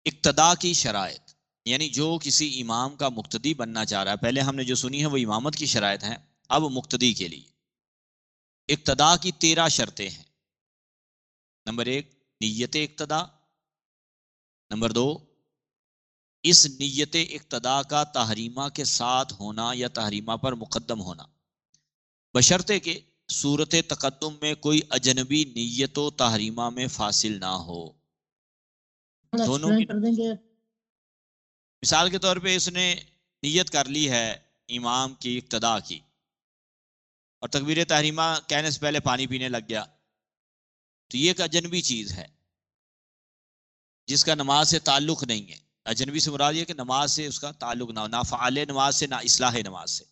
اقتدا کی شرائط، یعنی جو کسی امام کا مقتدی بننا چاہ رہا ہے، پہلے ہم نے جو سنی ہے وہ امامت کی شرائط ہیں، اب مقتدی کے لیے اقتدا کی 13 شرطیں ہیں۔ نمبر 1 نیت اقتدا، نمبر 2 اس نیت اقتدا کا تحریمہ کے ساتھ ہونا یا تحریمہ پر مقدم ہونا، بشرطے کہ صورت تقدم میں کوئی اجنبی نیت و تحریمہ میں فاصل نہ ہو۔ دونوں کی مثال کے طور پہ اس نے نیت کر لی ہے امام کی اقتدا کی، اور تکبیر تحریمہ کہنے سے پہلے پانی پینے لگ گیا، تو یہ ایک اجنبی چیز ہے جس کا نماز سے تعلق نہیں ہے۔ اجنبی سے مراد یہ کہ نماز سے اس کا تعلق نہ ہو، نہ فعال نماز سے نہ اصلاح نماز سے۔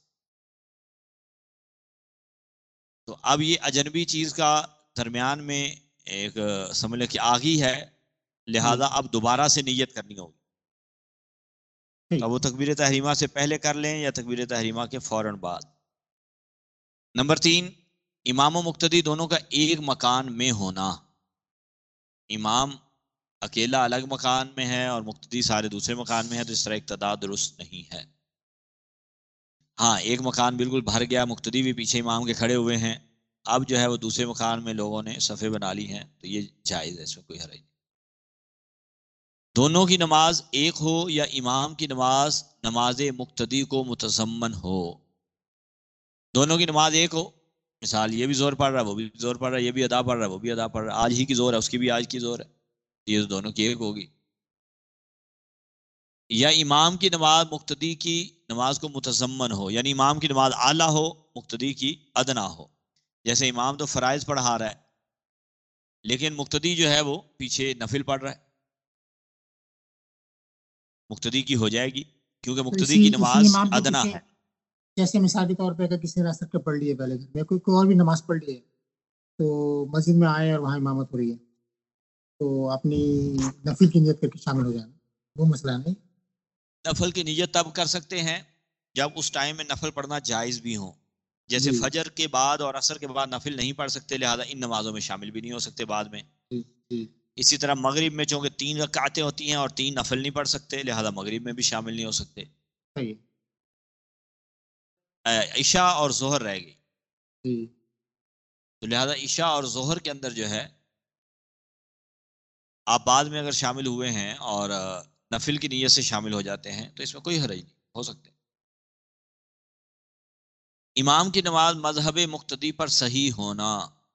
تو اب یہ اجنبی چیز کا درمیان میں ایک سمجھ لیں کہ آگی ہے، لہذا اب دوبارہ سے نیت کرنی ہوگی۔ تو وہ تکبیر تحریمہ سے پہلے کر لیں یا تکبیر تحریمہ کے فوراً بعد۔ نمبر 3 امام و مقتدی دونوں کا ایک مکان میں ہونا۔ امام اکیلا الگ مکان میں ہے اور مقتدی سارے دوسرے مکان میں ہے، تو اس طرح اقتدا درست نہیں ہے۔ ہاں ایک مکان بالکل بھر گیا، مقتدی بھی پیچھے امام کے کھڑے ہوئے ہیں، اب جو ہے وہ دوسرے مکان میں لوگوں نے صفیں بنا لی ہیں، تو یہ جائز ہے، اس میں کوئی حرج نہیں۔ دونوں کی نماز ایک ہو یا امام کی نماز نماز مقتدی کو متضمن ہو۔ دونوں کی نماز ایک ہو، مثال یہ بھی زور پڑ رہا ہے وہ بھی زور پڑ رہا ہے، یہ بھی ادا پڑ رہا ہے وہ بھی ادا پڑ رہا ہے، آج ہی کی زور ہے اس کی بھی آج کی زور ہے، یہ تو دونوں کی ایک ہوگی۔ یا امام کی نماز مقتدی کی نماز کو متضمن ہو، یعنی امام کی نماز اعلیٰ ہو مقتدی کی ادنا ہو، جیسے امام تو فرائض پڑھا رہا ہے لیکن مقتدی جو ہے وہ پیچھے نفل پڑھ رہا ہے، مقتدی کی ہو جائے گی کیونکہ مقتدی کی نماز ادنا ہے۔ جیسے مثال کے طور پہ اگر کسی نے اثر کے پڑھ لی ہے پہلے میں کوئی اور بھی نماز پڑھ لی ہے تو مسجد میں آئے اور وہاں امامت ہو رہی ہے تو اپنی نفل کی نیت کر کے شامل ہو جانا، وہ مسئلہ نہیں۔ نفل کی نیت تب کر سکتے ہیں جب اس ٹائم میں نفل پڑھنا جائز بھی ہوں، جیسے فجر کے بعد اور عصر کے بعد نفل نہیں پڑھ سکتے، لہذا ان نمازوں میں شامل بھی نہیں ہو سکتے بعد میں۔ اسی طرح مغرب میں چونکہ 3 رکعتیں ہوتی ہیں اور 3 نفل نہیں پڑھ سکتے، لہذا مغرب میں بھی شامل نہیں ہو سکتے۔ عشاء اور ظہر رہ گئی، تو لہذا عشاء اور ظہر کے اندر جو ہے آپ بعد میں اگر شامل ہوئے ہیں اور نفل کی نیت سے شامل ہو جاتے ہیں تو اس میں کوئی حرج نہیں، ہو سکتے۔ امام کی نماز مذہب مقتدی پر صحیح ہونا،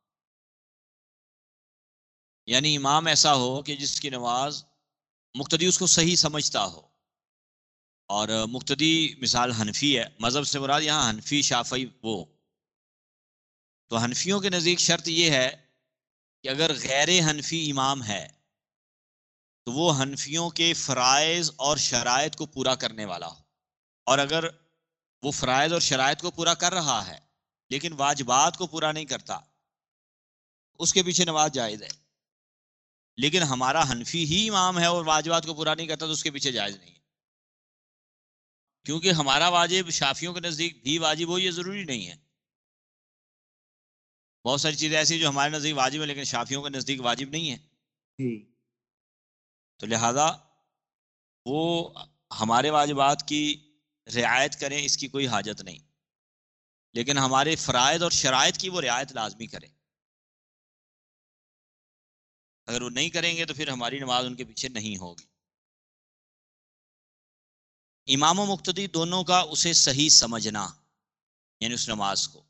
یعنی امام ایسا ہو کہ جس کی نماز مقتدی اس کو صحیح سمجھتا ہو، اور مقتدی مثال حنفی ہے، مذہب سے مراد یہاں حنفی شافعی وہ، تو حنفیوں کے نزدیک شرط یہ ہے کہ اگر غیر حنفی امام ہے تو وہ حنفیوں کے فرائض اور شرائط کو پورا کرنے والا ہو، اور اگر وہ فرائض اور شرائط کو پورا کر رہا ہے لیکن واجبات کو پورا نہیں کرتا، اس کے پیچھے نماز جائز ہے۔ لیکن ہمارا حنفی ہی امام ہے اور واجبات کو پورا نہیں کرتا تو اس کے پیچھے جائز نہیں ہے، کیونکہ ہمارا واجب شافیوں کے نزدیک بھی واجب ہو یہ ضروری نہیں ہے۔ بہت ساری چیزیں ایسی جو ہمارے نزدیک واجب ہے لیکن شافیوں کے نزدیک واجب نہیں ہے، تو لہذا وہ ہمارے واجبات کی رعایت کریں اس کی کوئی حاجت نہیں، لیکن ہمارے فرائض اور شرائط کی وہ رعایت لازمی کریں۔ اگر وہ نہیں کریں گے تو پھر ہماری نماز ان کے پیچھے نہیں ہوگی۔ امام و مقتدی دونوں کا اسے صحیح سمجھنا، یعنی اس نماز کو،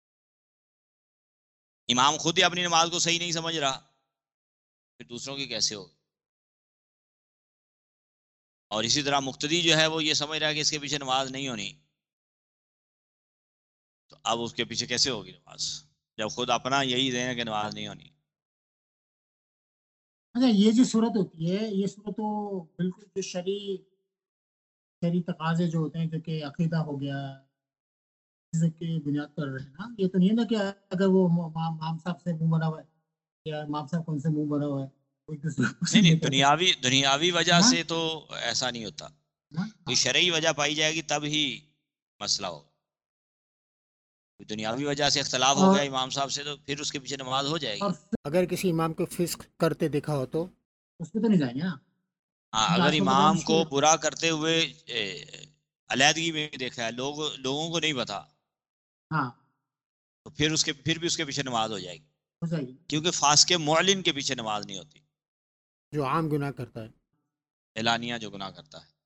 امام خود ہی اپنی نماز کو صحیح نہیں سمجھ رہا پھر دوسروں کی کیسے ہوگی؟ اور اسی طرح مقتدی جو ہے وہ یہ سمجھ رہا ہے کہ اس کے پیچھے نماز نہیں ہونی، تو اب اس کے پیچھے کیسے ہوگی نماز جب خود اپنا یہی ذہن ہے کہ نماز نہیں ہونی۔ اچھا یہ جو صورت ہوتی ہے یہ صورت تو بالکل جو شرعی تقاضے جو ہوتے ہیں جو کہ عقیدہ ہو گیا کی بنیاد پر رہے نا، یہ تو نہیں ہے نا کہ اگر وہ امام صاحب سے منہ بنا ہوا ہے یا امام صاحب کون سے منہ بنا ہوا ہے نہیں، دنیاوی وجہ سے تو ایسا نہیں ہوتا، کوئی شرعی وجہ پائی جائے گی تب ہی مسئلہ ہوگا۔ دنیاوی وجہ سے اختلاف ہو گیا امام صاحب سے تو پھر اس کے پیچھے نماز ہو جائے گی۔ اگر کسی امام کو فسق کرتے دیکھا ہو تو اس پہ تو نہیں جائیں گے نا؟ ہاں کیونکہ اگر آج کل تو بڑا امام مشکل کو ہے. برا کرتے ہوئے علیحدگی میں دیکھا ہے لوگوں کو نہیں پتا، ہاں تو پھر بھی اس کے پیچھے نماز ہو جائے گی، ہو جائے گی، کیونکہ فاسق معلن کے پیچھے نماز نہیں ہوتی، جو عام گناہ کرتا ہے. اعلانیہ جو گناہ کرتا ہے.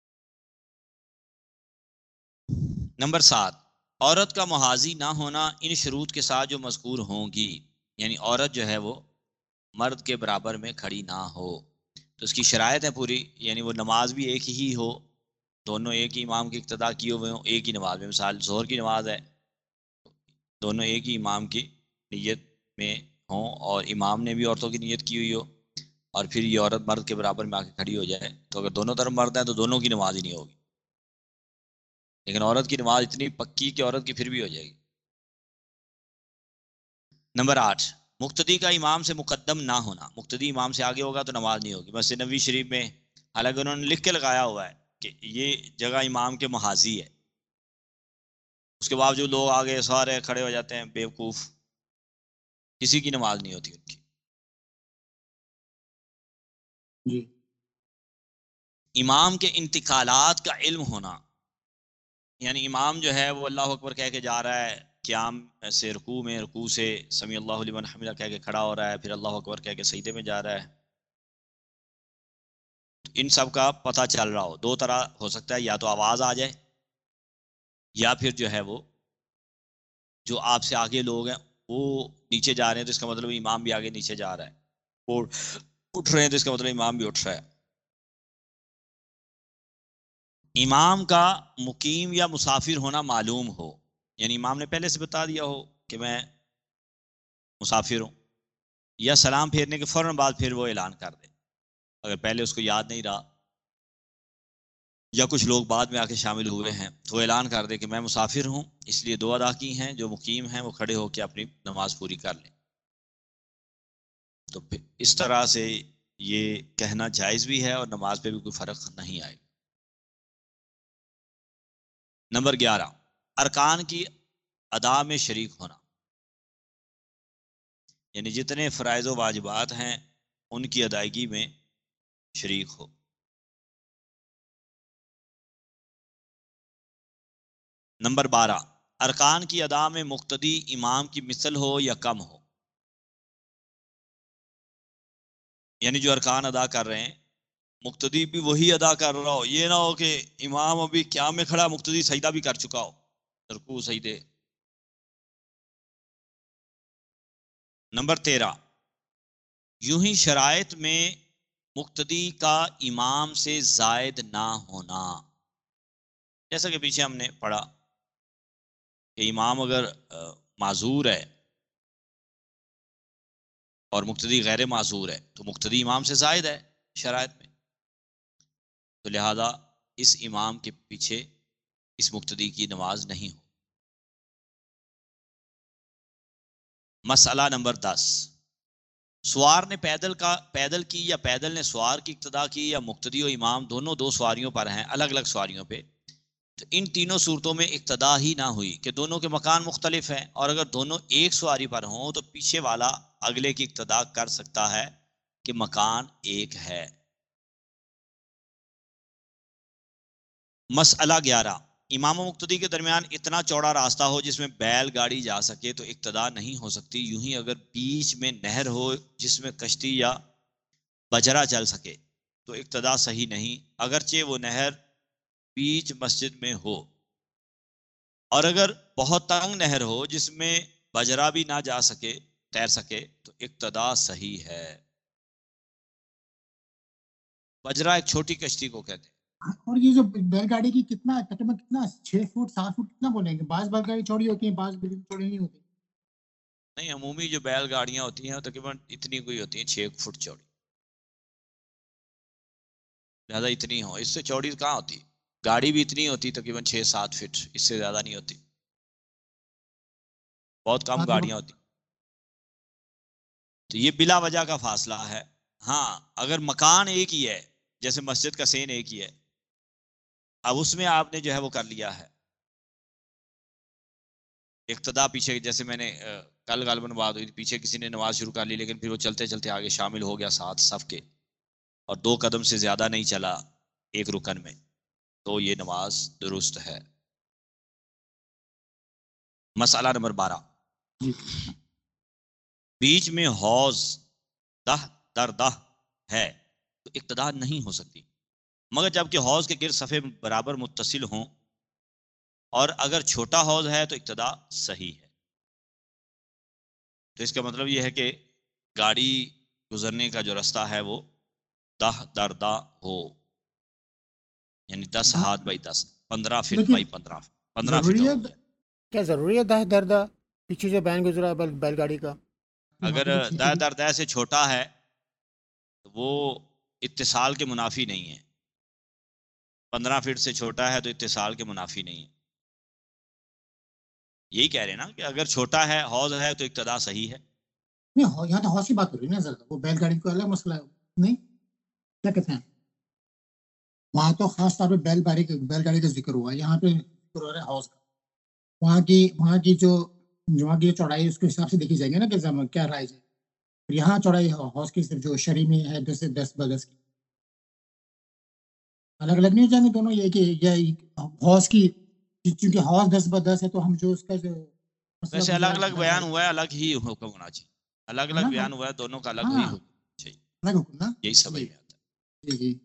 نمبر 7، عورت کا محاذی نہ ہونا ان شروط کے ساتھ جو مذکور ہوں گی، یعنی عورت جو ہے وہ مرد کے برابر میں کھڑی نہ ہو، تو اس کی شرائط ہے پوری، یعنی وہ نماز بھی ایک ہی ہو، دونوں ایک ہی امام کی اقتداء کیے ہوئے ہوں، ایک ہی نماز میں، مثال ظہر کی نماز ہے، دونوں ایک ہی امام کی نیت میں ہوں اور امام نے بھی عورتوں کی نیت کی ہوئی ہو، اور پھر یہ عورت مرد کے برابر میں آ کے کھڑی ہو جائے، تو اگر دونوں طرف مرد ہیں تو دونوں کی نماز ہی نہیں ہوگی، لیکن عورت کی نماز اتنی پکی کہ عورت کی پھر بھی ہو جائے گی. نمبر 8، مقتدی کا امام سے مقدم نہ ہونا، مقتدی امام سے آگے ہوگا تو نماز نہیں ہوگی. مسجد نبوی شریف میں حالانکہ انہوں نے لکھ کے لگایا ہوا ہے کہ یہ جگہ امام کے محاذی ہے، اس کے باوجود لوگ آگے سارے کھڑے ہو جاتے ہیں بیوقوف، کسی کی نماز نہیں ہوتی ان کی. جی امام کے انتقالات کا علم ہونا، یعنی امام جو ہے وہ اللہ اکبر کہہ کے جا رہا ہے قیام سے رکوع میں، رکوع سے سمیع اللہ لمن حمدہ کہہ کے کھڑا ہو رہا ہے، پھر اللہ اکبر کہہ کے سجدے میں جا رہا ہے، ان سب کا پتہ چل رہا ہو. دو طرح ہو سکتا ہے، یا تو آواز آ جائے، یا پھر جو ہے وہ جو آپ سے آگے لوگ ہیں وہ نیچے جا رہے ہیں تو اس کا مطلب امام بھی آگے نیچے جا رہا ہے، اور اٹھ رہے ہیں تو اس کا مطلب امام بھی اٹھ رہا ہے. امام کا مقیم یا مسافر ہونا معلوم ہو، یعنی امام نے پہلے سے بتا دیا ہو کہ میں مسافر ہوں، یا سلام پھیرنے کے فوراً بعد پھر وہ اعلان کر دے، اگر پہلے اس کو یاد نہیں رہا یا کچھ لوگ بعد میں آ کے شامل ہوئے ہیں تو وہ اعلان کر دے کہ میں مسافر ہوں، اس لیے 2 ادا کی ہیں، جو مقیم ہیں وہ کھڑے ہو کے اپنی نماز پوری کر لیں. تو پھر اس طرح سے یہ کہنا جائز بھی ہے اور نماز پہ بھی کوئی فرق نہیں آئے. نمبر 11، ارکان کی ادا میں شریک ہونا، یعنی جتنے فرائض و واجبات ہیں ان کی ادائیگی میں شریک ہو. نمبر 12، ارکان کی ادا میں مقتدی امام کی مثل ہو یا کم ہو، یعنی جو ارکان ادا کر رہے ہیں مقتدی بھی وہی ادا کر رہا ہو، یہ نہ ہو کہ امام ابھی قیام میں کھڑا مقتدی سجدہ بھی کر چکا ہو، رکوع سجدے. نمبر 13، یوں ہی شرائط میں مقتدی کا امام سے زائد نہ ہونا، جیسا کہ پیچھے ہم نے پڑھا کہ امام اگر معذور ہے اور مقتدی غیر معذور ہے تو مقتدی امام سے زائد ہے شرائط میں، تو لہذا اس امام کے پیچھے اس مقتدی کی نماز نہیں ہو. مسئلہ نمبر 10، سوار نے پیدل کی یا پیدل نے سوار کی اقتدا کی، یا مقتدی و امام دونوں 2 سواریوں پر ہیں، الگ الگ سواریوں پہ، تو ان تینوں صورتوں میں اقتدا ہی نہ ہوئی کہ دونوں کے مکان مختلف ہیں، اور اگر دونوں ایک سواری پر ہوں تو پیچھے والا اگلے کی اقتدا کر سکتا ہے کہ مکان ایک ہے. مسئلہ 11، امام و مقتدی کے درمیان اتنا چوڑا راستہ ہو جس میں بیل گاڑی جا سکے تو اقتدا نہیں ہو سکتی. یوں ہی اگر بیچ میں نہر ہو جس میں کشتی یا بجرا چل سکے تو اقتدا صحیح نہیں، اگرچہ وہ نہر بیچ مسجد میں ہو. اور اگر بہت تنگ نہر ہو جس میں بجرا بھی نہ جا سکے، تیر سکے، تو اقتدا صحیح ہے. بجرا ایک چھوٹی کشتی کو کہتے ہیں. اور یہ جو بیل گاڑی کی کتنا تقریباً کتنا 6 فٹ 7 فٹ کتنا بولیں گے؟ بعض بیل گاڑی چوڑی ہوتی ہیں، بعض بالکل چوڑی نہیں ہوتی. نہیں، عمومی جو بیل گاڑیاں ہوتی ہیں تقریباً اتنی کوئی ہوتی ہیں 6 فٹ چوڑی، زیادہ اتنی ہو، اس سے چوڑی کہاں ہوتی. گاڑی بھی اتنی ہوتی تقریباً 6-7 فٹ، اس سے زیادہ نہیں ہوتی، بہت کم گاڑیاں ہوتی. تو یہ بلا وجہ کا فاصلہ ہے. ہاں اگر مکان ایک ہی ہے، جیسے مسجد کا سین ایک ہی ہے، اب اس میں آپ نے جو ہے وہ کر لیا ہے اقتدا پیچھے، جیسے میں نے کل غالباً بات ہوئی، پیچھے کسی نے نماز شروع کر لی لیکن پھر وہ چلتے چلتے آگے شامل ہو گیا ساتھ صف کے، اور 2 قدم سے زیادہ نہیں چلا ایک رکن میں تو یہ نماز درست ہے۔ مسئلہ نمبر 12، بیچ میں حوض دہ در دہ ہے تو اقتدا نہیں ہو سکتی، مگر جبکہ حوض کے گرد صفے برابر متصل ہوں، اور اگر چھوٹا حوض ہے تو اقتدا صحیح ہے۔ تو اس کا مطلب یہ ہے کہ گاڑی گزرنے کا جو رستہ ہے وہ دہ در دہ ہو، یعنی 10 ہاتھ بائی 10، 15 فٹ بائی 15 فٹ ہو گیا۔ کیا ضروری ہے دہ دردہ پیچھے جو بین گزرا ہے بیل گاڑی کا؟ اگر دہ در دہ سے چھوٹا ہے تو وہ اتصال کے منافی نہیں ہے، 15 فٹ سے چھوٹا ہے تو اتصال کے منافی نہیں ہے۔ یہی کہہ رہے ہیں نا کہ اگر چھوٹا ہے حوض ہے تو اقتدا صحیح ہے۔ نہیں، یہاں تو حوض کی بات ہو رہی ہے نا سر، وہ بیل گاڑی کو الگ مسئلہ ہے نہیں، کیا کہتے ہیں وہاں تو خاص طور پہ بیل گاڑی کا ذکر ہوا ہے، یہاں پہ ذکر ہو رہا ہے حوض کا۔ وہاں کی جو چوڑائی اس کے حساب سے دیکھی جائے گی نا کہ کیا رائج ہے، یہاں چوڑائی حوض کی صرف جو شرعی میں ہے 10 کی، الگ الگ نہیں ہو جائیں گے دونوں، یہ کہ حوض کی چونکہ حوض 10 ہے تو ہم جو اس کا جو ویسے الگ الگ بیان ہوا ہے، الگ ہی حکم ہونا چاہیے، الگ الگ بیان ہوا ہے، دونوں کا الگ ہی حکم چاہیے، الگ حکم نا، یہی سمجھ میں آتا ہے۔ جی۔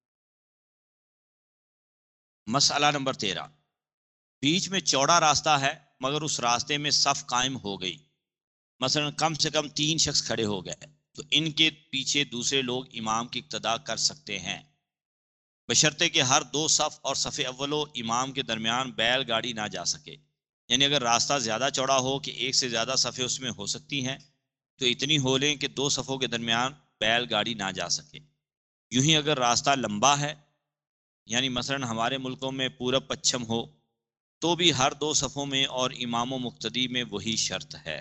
مسئلہ نمبر 13، بیچ میں چوڑا راستہ ہے مگر اس راستے میں صف قائم ہو گئی، مثلا کم سے کم 3 شخص کھڑے ہو گئے تو ان کے پیچھے دوسرے لوگ امام کی اقتدا کر سکتے ہیں، بشرطے کہ ہر 2 صف اور صف اول و امام کے درمیان بیل گاڑی نہ جا سکے۔ یعنی اگر راستہ زیادہ چوڑا ہو کہ ایک سے زیادہ صفیں اس میں ہو سکتی ہیں تو اتنی ہو لیں کہ 2 صفوں کے درمیان بیل گاڑی نہ جا سکے۔ یوں ہی اگر راستہ لمبا ہے، یعنی مثلا ہمارے ملکوں میں پورب پچھم ہو، تو بھی ہر 2 صفوں میں اور امام و مقتدی میں وہی شرط ہے۔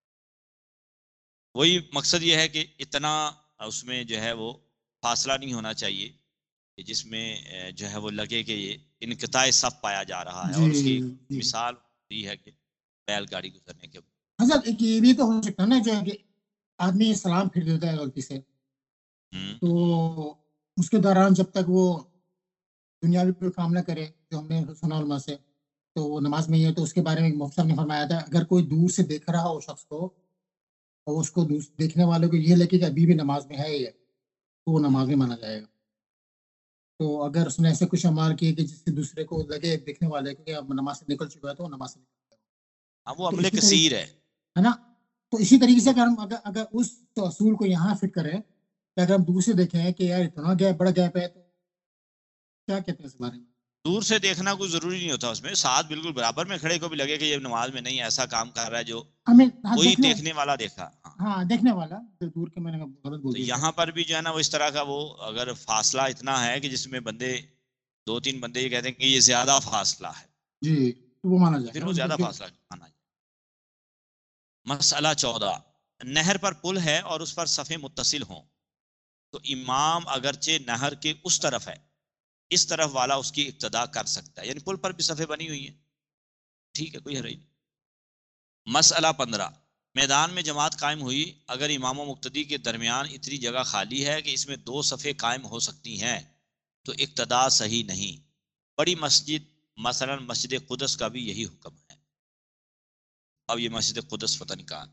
وہی مقصد یہ ہے کہ اتنا اس میں جو ہے وہ فاصلہ نہیں ہونا چاہیے کہ جس میں جو ہے وہ لگے کہ یہ انقطاع صف پایا جا رہا ہے، اور اس کی مثال یہ ہے کہ بیل گاڑی گزرنے کے بعد حضرت ایک یہ بھی تو ہو سکتا ہے نا جو ہے کہ آدمی سلام پھر دیتا ہے غلطی سے، تو اس کے دوران جب تک وہ دنیاوی کوئی کام نہ کرے، جو ہم نے سنا علماء سے، تو وہ نماز میں ہی ہے، تو اس کے بارے میں مفتی صاحب نے فرمایا تھا اگر کوئی دور سے دیکھ رہا ہو شخص کو اور اس کو دیکھنے والے کو یہ لگے کہ ابھی بھی نماز میں ہے یہ، تو وہ نماز میں مانا جائے گا۔ تو اگر اس نے ایسے کچھ اعمال کیے کہ جس سے دوسرے کو لگے دیکھنے والے کو کہ اب نماز سے نکل چکا ہے تو وہ نماز سے نکل جائے گا، وہ عمل کثیر ہے نا۔ تو اسی طریقے سے اگر اس اصول کو یہاں فٹ کریں کہ اگر ہم دور سے دیکھیں کہ یار اتنا بڑا گیپ ہے تو کیا کہتے ہیں اس بارے میں؟ دور سے دیکھنا کوئی ضروری نہیں ہوتا، اس میں ساتھ بالکل برابر میں کھڑے کو بھی لگے کہ یہ نماز میں نہیں ایسا کام کر رہا ہے جو کوئی دیکھنے والا دیکھا، ہاں دیکھنے والا دور کے، میں نے غلط بول دیا۔ دیا۔ یہاں پر بھی جو ہے نا وہ اس طرح کا، وہ اگر فاصلہ اتنا ہے کہ جس میں بندے 2-3 بندے یہ کہتے ہیں کہ یہ زیادہ فاصلہ ہے، جی تو وہ مانا جائے، پھر وہ زیادہ فاصلہ مانا جائے۔ مسئلہ 14، نہر پر پل ہے اور اس پر صفیں متصل ہوں تو امام اگرچہ نہر کے اس طرف ہے، اس طرف والا اس کی اقتدا کر سکتا ہے، یعنی پل پر بھی صفیں بنی ہوئی ہیں، ٹھیک ہے، کوئی حرج نہیں۔ مسئلہ 15، میدان میں جماعت قائم ہوئی اگر امام و مقتدی کے درمیان اتنی جگہ خالی ہے کہ اس میں 2 صفیں قائم ہو سکتی ہیں تو اقتدا صحیح نہیں۔ بڑی مسجد مثلا مسجد قدس کا بھی یہی حکم ہے۔ اب یہ مسجد قدس پتہ نہیں کہاں۔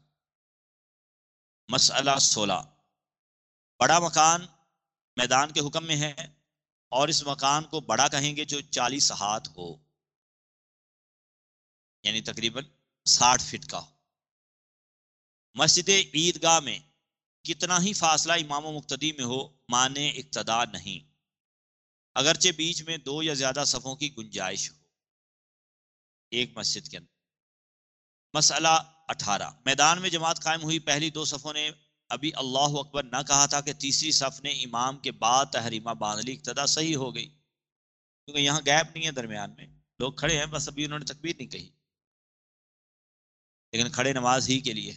مسئلہ 16، بڑا مکان میدان کے حکم میں ہے اور اس مکان کو بڑا کہیں گے جو 40 ہاتھ ہو، یعنی تقریباً 60 فٹ کا ہو۔ مسجد عیدگاہ میں کتنا ہی فاصلہ امام و مقتدی میں ہو مانے اقتدا نہیں، اگرچہ بیچ میں 2 یا زیادہ صفوں کی گنجائش ہو ایک مسجد کے اندر۔ مسئلہ 18، میدان میں جماعت قائم ہوئی، پہلی 2 صفوں نے ابھی اللہ اکبر نہ کہا تھا کہ تیسری صف نے امام کے بعد تحریمہ باندھ لی، اقتدا صحیح ہو گئی، کیونکہ یہاں گیپ نہیں ہے درمیان میں، لوگ کھڑے ہیں بس ابھی انہوں نے تکبیر نہیں کہی، لیکن کھڑے نماز ہی کے لیے۔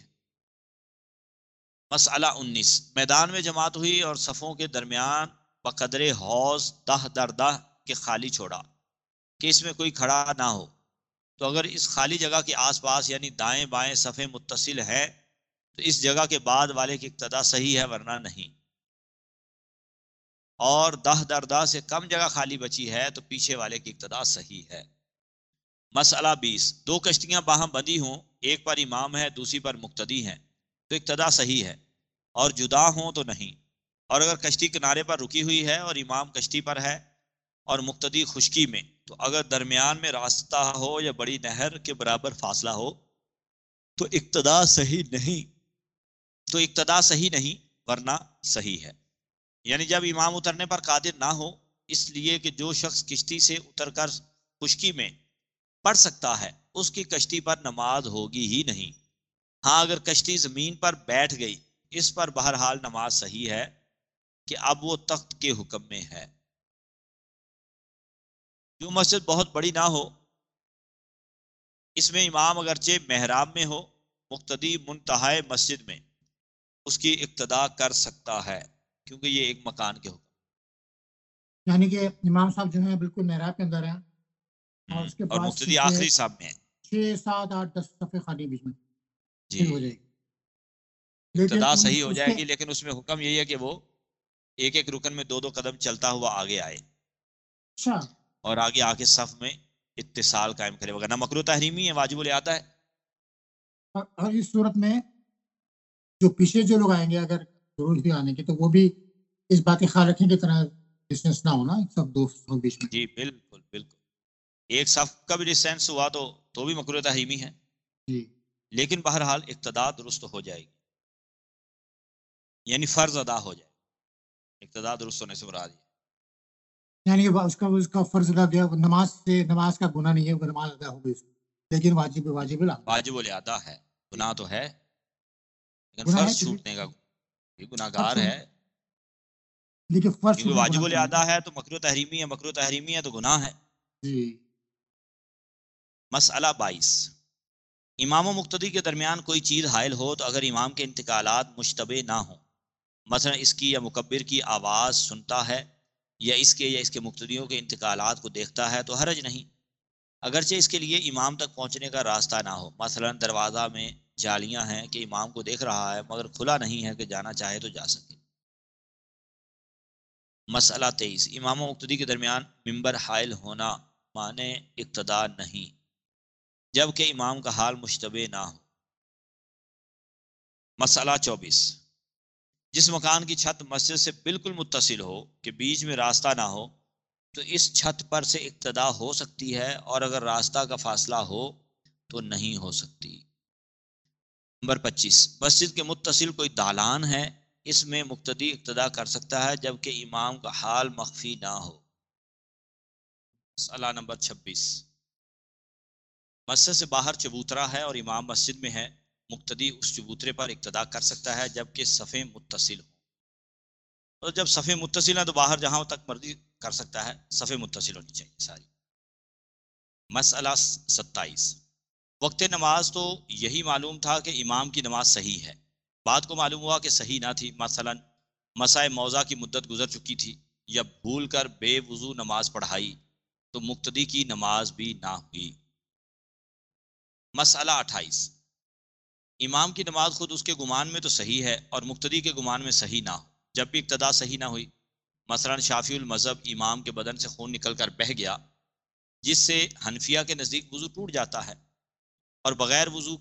مسئلہ 19، میدان میں جماعت ہوئی اور صفوں کے درمیان بقدر حوض دہ در دہ کے خالی چھوڑا کہ اس میں کوئی کھڑا نہ ہو، تو اگر اس خالی جگہ کے آس پاس یعنی دائیں بائیں صفیں متصل ہیں تو اس جگہ کے بعد والے کی اقتدا صحیح ہے ورنہ نہیں۔ اور 10 سے کم جگہ خالی بچی ہے تو پیچھے والے کی اقتدا صحیح ہے۔ مسئلہ 20، دو کشتیاں باہم بندھی ہوں، ایک پر امام ہے دوسری پر مقتدی ہیں تو اقتدا صحیح ہے، اور جدا ہوں تو نہیں۔ اور اگر کشتی کنارے پر رکی ہوئی ہے اور امام کشتی پر ہے اور مقتدی خشکی میں، تو اگر درمیان میں راستہ ہو یا بڑی نہر کے برابر فاصلہ ہو تو اقتدا صحیح نہیں ورنہ صحیح ہے۔ یعنی جب امام اترنے پر قادر نہ ہو، اس لیے کہ جو شخص کشتی سے اتر کر خشکی میں پڑھ سکتا ہے اس کی کشتی پر نماز ہوگی ہی نہیں۔ ہاں اگر کشتی زمین پر بیٹھ گئی، اس پر بہرحال نماز صحیح ہے کہ اب وہ تخت کے حکم میں ہے۔ جو مسجد بہت بڑی نہ ہو، اس میں امام اگرچہ محراب میں ہو، مقتدی منتہائے مسجد میں اس کی اقتدا کر سکتا ہے، کیونکہ یہ ایک مکان کے حکم، یعنی کہ امام صاحب جو ہیں بالکل محراب کے اندر ہیں اور اس کے اور بعد مقتدی آخری صف میں ہے۔ 6 7 8 10 صفحے خالی بیچ میں جی، ہو جائے گی، لیکن اقتدا صحیح ہو اس جائے کے گی، لیکن اس میں حکم یہی ہے کہ وہ ایک ایک رکن میں 2 قدم چلتا ہوا آگے آئے اچھا اور آگے آ کے صف میں اتصال قائم کرے، وغیرہ نہ مکروہ تحریمی ہے، واجب الاعادہ ہے۔ اور اس صورت میں جو پیچھے جو لوگ آئیں گے اگر ضرورت بھی آنے کی تو وہ بھی اس بات کا خیال رکھیں کہ طرح ڈسٹینس نہ ہونا، سب 2 بیچ میں۔ جی بالکل بالکل، ایک صف کا بھی ڈسٹینس ہوا تو بھی مکروہ تحریمی ہے، جی لیکن بہرحال اقتدا درست ہو جائے گی، یعنی فرض ادا ہو جائے، اقتدا درست ہونے سے مراد ہے۔ یعنی کہ اس کا فرض ادا گیا، نماز کا گناہ نہیں ہے، وہ نماز ادا ہو گئی اس کی، لیکن واجب واجب الادا ہے، گناہ تو ہے لیکن گناہ ہے فرض چھوٹنے کا یہ گناہ گار ہے، لیکن فرض کیونکہ چھوٹنے کا واجب گناہ نہیں الادا ہے تو مکروہ تحریمی ہے تو گناہ ہے۔ جی مسئلہ 22، امام و مقتدی کے درمیان کوئی چیز حائل ہو تو اگر امام کے انتقالات مشتبہ نہ ہوں، مثلا اس کی یا مکبر کی آواز سنتا ہے یا اس کے مقتدیوں کے انتقالات کو دیکھتا ہے تو حرج نہیں، اگرچہ اس کے لیے امام تک پہنچنے کا راستہ نہ ہو، مثلا دروازہ میں جالیاں ہیں کہ امام کو دیکھ رہا ہے مگر کھلا نہیں ہے کہ جانا چاہے تو جا سکے۔ مسئلہ 23، امام و مقتدی کے درمیان ممبر حائل ہونا معنی اقتدا نہیں جبکہ امام کا حال مشتبہ نہ ہو۔ مسئلہ 24، جس مکان کی چھت مسجد سے بالکل متصل ہو کہ بیچ میں راستہ نہ ہو تو اس چھت پر سے اقتدا ہو سکتی ہے، اور اگر راستہ کا فاصلہ ہو تو نہیں ہو سکتی۔ نمبر 25، مسجد کے متصل کوئی دالان ہے، اس میں مقتدی اقتدا کر سکتا ہے جبکہ امام کا حال مخفی نہ ہو۔ مسئلہ نمبر 26، مسجد سے باہر چبوترا ہے اور امام مسجد میں ہے، مقتدی اس چبوترے پر اقتدا کر سکتا ہے جبکہ صفیں متصل ہوں، اور جب صفیں متصل ہیں تو باہر جہاں تک مرضی کر سکتا ہے، صفیں متصل ہونی چاہیے ساری۔ مسئلہ 27، وقت نماز تو یہی معلوم تھا کہ امام کی نماز صحیح ہے، بعد کو معلوم ہوا کہ صحیح نہ تھی، مثلا مسائے موضع کی مدت گزر چکی تھی یا بھول کر بے وضو نماز پڑھائی تو مقتدی کی نماز بھی نہ ہوئی۔ مسئلہ 28، امام کی نماز خود اس کے گمان میں تو صحیح ہے اور مقتدی کے گمان میں صحیح نہ ہو، جب بھی اقتدا صحیح نہ ہوئی، مثلا شافعی المذہب امام کے بدن سے خون نکل کر بہہ گیا جس سے حنفیہ کے نزدیک وضو ٹوٹ جاتا ہے، اور بغیر وضو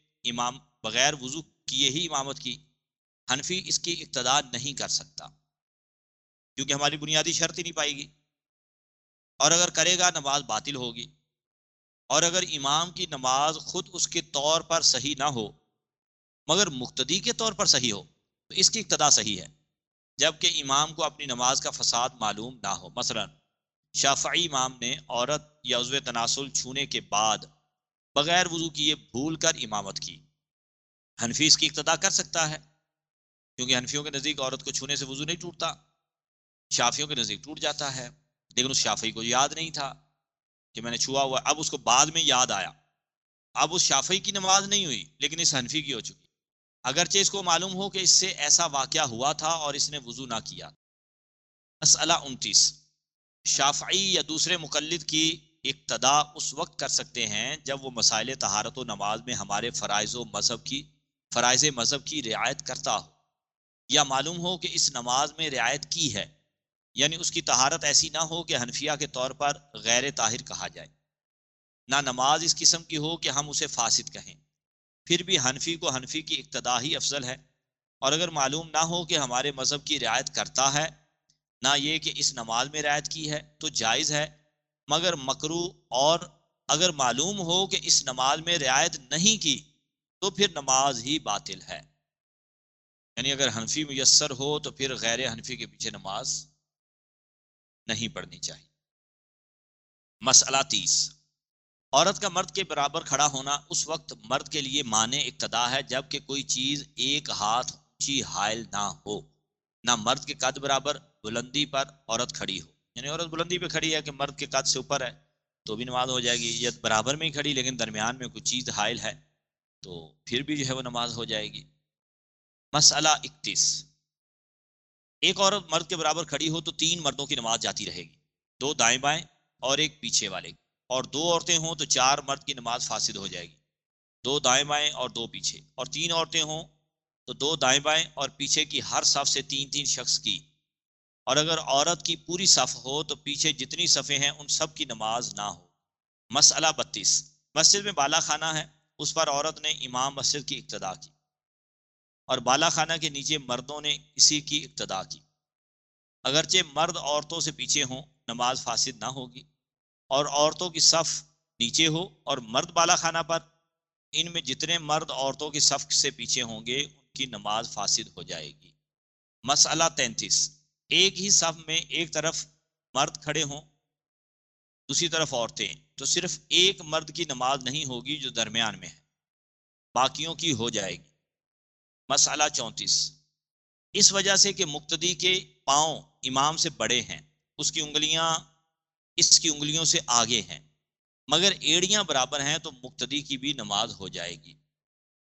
کیے ہی امامت کی، حنفی اس کی اقتدا نہیں کر سکتا کیونکہ ہماری بنیادی شرط ہی نہیں پائے گی، اور اگر کرے گا نماز باطل ہوگی، اور اگر امام کی نماز خود اس کے طور پر صحیح نہ ہو مگر مقتدی کے طور پر صحیح ہو تو اس کی اقتدا صحیح ہے جبکہ امام کو اپنی نماز کا فساد معلوم نہ ہو۔ مثلا شافعی امام نے عورت یا عضو تناسل چھونے کے بعد بغیر وضو کیے بھول کر امامت کی، حنفی اس کی اقتدا کر سکتا ہے کیونکہ حنفیوں کے نزدیک عورت کو چھونے سے وضو نہیں ٹوٹتا، شافعیوں کے نزدیک ٹوٹ جاتا ہے، لیکن اس شافعی کو یاد نہیں تھا کہ میں نے چھوا ہوا، اب اس کو بعد میں یاد آیا، اب اس شافعی کی نماز نہیں ہوئی لیکن اس حنفی کی ہو چکی، اگرچہ اس کو معلوم ہو کہ اس سے ایسا واقعہ ہوا تھا اور اس نے وضو نہ کیا۔ مسئلہ 29، شافعی یا دوسرے مقلد کی اقتدا اس وقت کر سکتے ہیں جب وہ مسائل طہارت و نماز میں ہمارے فرائض مذہب کی رعایت کرتا ہو یا معلوم ہو کہ اس نماز میں رعایت کی ہے یعنی اس کی طہارت ایسی نہ ہو کہ حنفیہ کے طور پر غیر طاہر کہا جائے، نہ نماز اس قسم کی ہو کہ ہم اسے فاسد کہیں، پھر بھی حنفی کو حنفی کی اقتداء ہی افضل ہے، اور اگر معلوم نہ ہو کہ ہمارے مذہب کی رعایت کرتا ہے، نہ یہ کہ اس نماز میں رعایت کی ہے، تو جائز ہے مگر مکروہ، اور اگر معلوم ہو کہ اس نماز میں رعایت نہیں کی تو پھر نماز ہی باطل ہے۔ یعنی اگر حنفی میسر ہو تو پھر غیر حنفی کے پیچھے نماز نہیں پڑھنی چاہیے۔ مسئلہ 30، عورت کا مرد کے برابر کھڑا ہونا اس وقت مرد کے لیے مانع اقتدا ہے جب کہ کوئی چیز ایک ہاتھ اونچی حائل نہ ہو، نہ مرد کے قد برابر بلندی پر عورت کھڑی ہو، یعنی عورت بلندی پہ کھڑی ہے کہ مرد کے قد سے اوپر ہے تو بھی نماز ہو جائے گی، یا برابر میں ہی کھڑی لیکن درمیان میں کوئی چیز حائل ہے تو پھر بھی جو ہے وہ نماز ہو جائے گی۔ مسئلہ 31، ایک عورت مرد کے برابر کھڑی ہو تو 3 مردوں کی نماز جاتی رہے گی، 2 دائیں بائیں اور ایک پیچھے والے کی، اور 2 عورتیں ہوں تو 4 مرد کی نماز فاسد ہو جائے گی، 2 دائیں بائیں اور 2 پیچھے، اور 3 عورتیں ہوں تو 2 دائیں بائیں اور پیچھے کی ہر صف سے 3 شخص کی، اور اگر عورت کی پوری صف ہو تو پیچھے جتنی صفیں ہیں ان سب کی نماز نہ ہو۔ مسئلہ 32، مسجد میں بالا خانہ ہے، اس پر عورت نے امام مسجد کی اقتداء کی، اور بالا خانہ کے نیچے مردوں نے اسی کی اقتداء کی، اگرچہ مرد عورتوں سے پیچھے ہوں نماز فاسد نہ ہوگی، اور عورتوں کی صف نیچے ہو اور مرد بالا خانہ پر، ان میں جتنے مرد عورتوں کی صف سے پیچھے ہوں گے ان کی نماز فاسد ہو جائے گی۔ مسئلہ 33، ایک ہی صف میں ایک طرف مرد کھڑے ہوں دوسری طرف عورتیں، تو صرف ایک مرد کی نماز نہیں ہوگی جو درمیان میں ہے، باقیوں کی ہو جائے گی۔ مسئلہ 34، اس وجہ سے کہ مقتدی کے پاؤں امام سے بڑے ہیں، اس کی انگلیوں سے آگے ہیں، مگر ایڑیاں برابر ہیں تو مقتدی کی بھی نماز ہو جائے گی۔